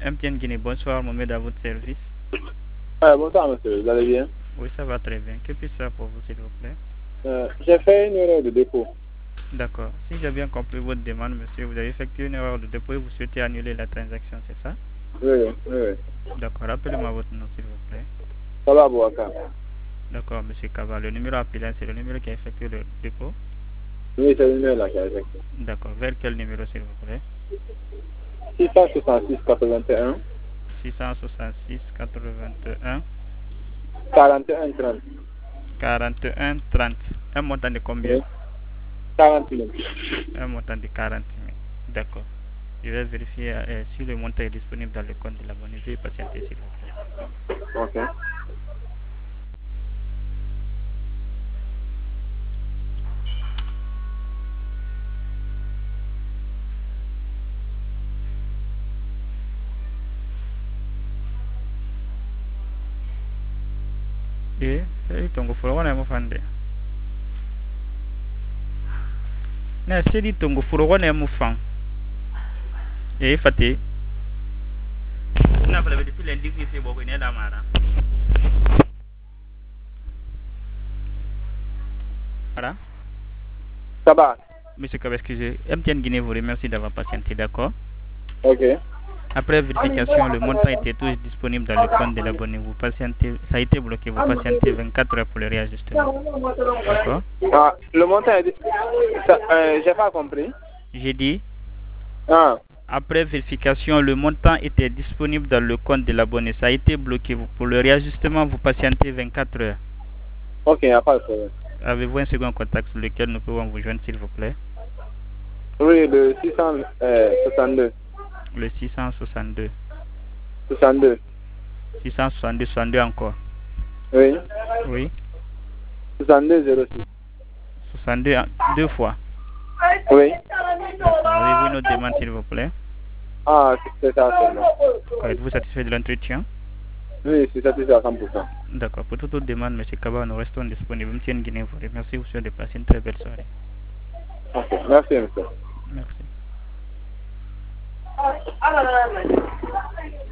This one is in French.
MTN Guinée, bonsoir, Mohamed à votre service. Bonsoir monsieur, vous allez bien? Oui, ça va très bien. Que puis-je faire pour vous, s'il vous plaît? J'ai fait une erreur de dépôt. D'accord. Si j'ai bien compris votre demande, monsieur, vous avez effectué une erreur de dépôt et vous souhaitez annuler la transaction, c'est ça? Oui. D'accord. Rappelez-moi votre nom, s'il vous plaît. Ça va, Bouaka? D'accord, monsieur Kava. Le numéro appelé, c'est le numéro qui a effectué le dépôt? Oui, c'est une là qui a fait. D'accord. Vers quel numéro, s'il vous plaît? 666 81 666 81 41 30. 41 30. Un montant de combien? Oui. 40 000. Un montant de 40 000. D'accord. Je vais vérifier si le montant est disponible dans le compte de l'abonné. Veuillez patienter, s'il vous plaît. Ok. Tongo furo wana mo fande. Na sedi tongo furo wana mo fan. Fati. Na fala depuis lundi que c'est beaucoup né mara. Voilà. Ça va? Monsieur Kaba, excusez. MTN Guinée vous remercie d'avoir patienté, d'accord? Ok. Après vérification, le montant était toujours disponible dans le compte de l'abonné. Vous patientez, ça a été bloqué. Vous patientez 24 heures pour le réajustement. D'accord? Ah, le montant est... j'ai pas compris. J'ai dit, Ah, après vérification, le montant était disponible dans le compte de l'abonné. Ça a été bloqué. Pour le réajustement, vous patientez 24 heures. ok, il n'y a pas de problème. Avez-vous un second contact sur lequel nous pouvons vous joindre, s'il vous plaît? Oui, le 662. Le 662. 62. 662, 62 encore. Oui. Oui. 62 06. 62 deux fois. Oui. D'accord. Avez-vous une autre demande, s'il vous plaît? Ah, c'est ça seulement. Êtes-vous satisfait de l'entretien? Oui, c'est satisfait à 100%. D'accord. Pour toute autre demande, M. Kaba, nous restons disponibles. M. Guinée vous remercie. Vous souhaite de passer une très belle soirée. Ok, merci monsieur. Merci.